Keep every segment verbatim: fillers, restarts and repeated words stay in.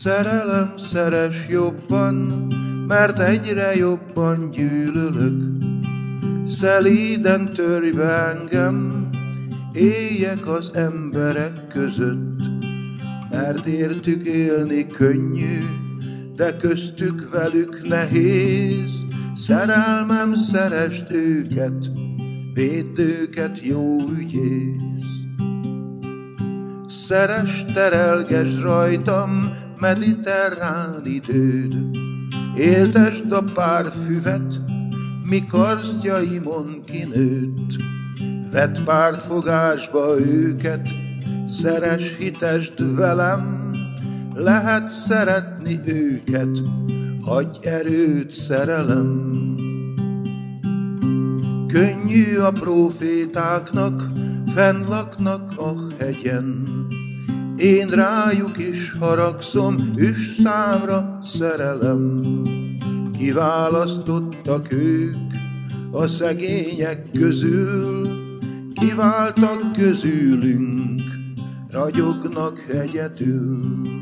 Szerelem, szeress jobban, mert egyre jobban gyűlölök. Szelíden törj be engem, éljek az emberek között, mert értük élni könnyű, de köztük velük nehéz. Szerelmem, szeresd őket, védd őket, jó ügyész. Szeress, terelgesd rajtam mediterrán időd, éltesd a pár füvet, mi karsztjaimon kinőtt. Vedd pártfogásba őket, szeress, hitesd velem, lehet szeretni őket, adj erőt, szerelem. Könnyű a prófétáknak, fenn laknak a hegyen, én rájuk is haragszom, üss számra, szerelem. Kiválasztottak ők a szegények közül, kiváltak közülünk, ragyognak egyedül.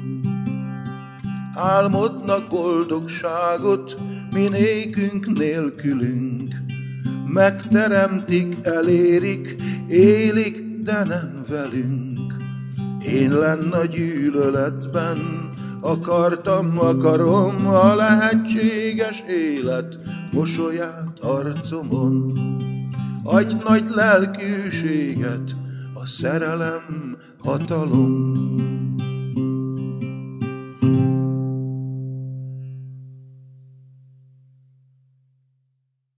Álmodnak boldogságot, mi nékünk nélkülünk, megteremtik, elérik, élik, de nem velünk. Én lenn a gyűlöletben, akartam, akarom a lehetséges élet mosolyát arcomon. Adj nagy lelkűséget, a szerelem hatalom.